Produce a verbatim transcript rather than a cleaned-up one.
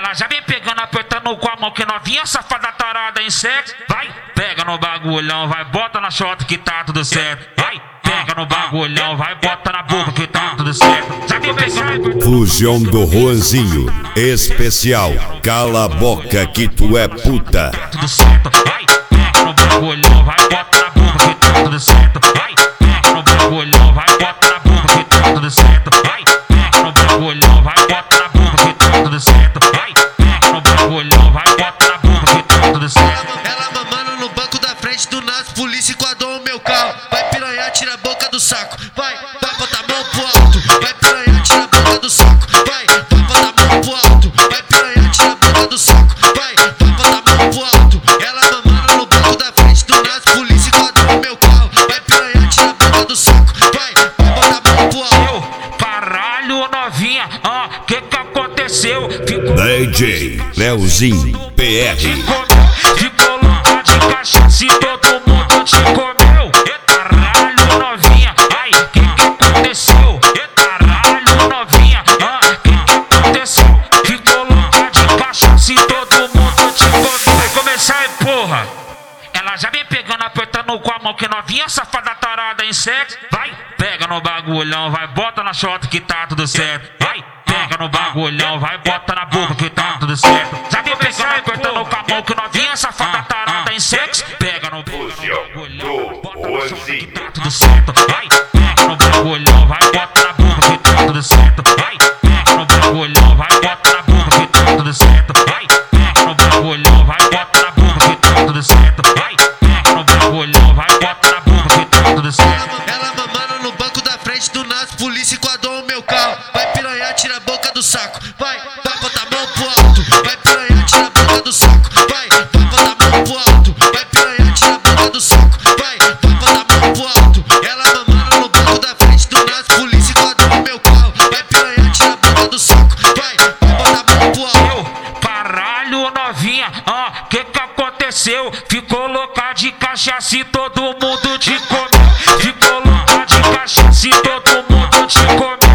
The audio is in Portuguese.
Ela já vem pegando, apertando com a mão, que novinha safada tarada em sexo. Vai, pega no bagulhão, vai, bota na chota que tá tudo certo. Vai, pega no bagulhão, vai, bota na boca que tá tudo certo. Já vem pegando. Fusão do Juanzinho, especial. Cala a boca que tu é puta. Tudo certo, vai, pega no bagulhão, vai, bota na boca que tá tudo certo. Vai, pega no bagulhão, vai, bota na boca que tá tudo certo. Vai, pega no bagulhão, vai, bota na boca que tá tudo certo. Vai, pega no bagulhão, vai, bota na boca que tá tudo certo. Ela mamando no banco da frente do nas polícia enquadrou o meu carro. Vai piranhar, tira a boca do saco. Vai, vai botar a mão pro alto. Vai piranhar, tira a boca do saco. Vai, vai botar a mão pro alto. Vai piranhar, tira a boca do saco. Vai, vai botar a mão pro alto. Ela mamando no banco da frente do nas polícia enquadrou o meu carro. Vai piranhar, tira a boca do saco. Vai, vai botar a mão pro alto. Eu, caralho, novinha, ah, que que aconteceu? Ficou D J Leozinho P R. Ficou, ficou louca de cachaça e todo mundo te comeu. E caralho, novinha, ai, que que aconteceu? E caralho, novinha, ah, que que aconteceu? Ficou louca de cachaça e todo mundo te comeu. Vai começar aí, porra. Ela já vem pegando, apertando com a mão, que novinha safada tarada em sexo. Vai, pega no bagulhão, vai, bota na chota que tá tudo certo. Vai, pega no bagulhão, vai, bota na boca que tá tudo certo. Já vem pegando, apertando com a mão, que novinha safada tarada em sexo. Pega no bagulhão, bota na chota que tá tudo certo. Vai, pega no bagulhão, vai, bota na boca que tá tudo certo. Vai, pega no bagulhão, vai, bota na boca que tá tudo certo. Vai, pega no bagulhão, vai, bota na boca que tá tudo certo. Vai, pega no bagulhão, vai, bota na boca que tá tudo certo. Ela mamando no banco da frente do nas polícia enquadrou o meu carro. Vai piranhar, tira a boca do saco. Vai, vai botar a mão pro alto. Vai piranhar, tira a boca do saco. Vai, vai botar a mão pro alto. Vai piranhar, tira a boca do saco. Vai, vai botar a mão pro alto. Ela mamando no banco da frente do nas polícia enquadrou o meu carro. Vai piranhar, tira a boca do saco. Vai, vai botar a mão pro alto. Eu, caralho, novinha, ah, que que aconteceu? Ficou louca de cachaça e todo mundo te comeu. Ficou louca de cachaça e todo mundo te comeu.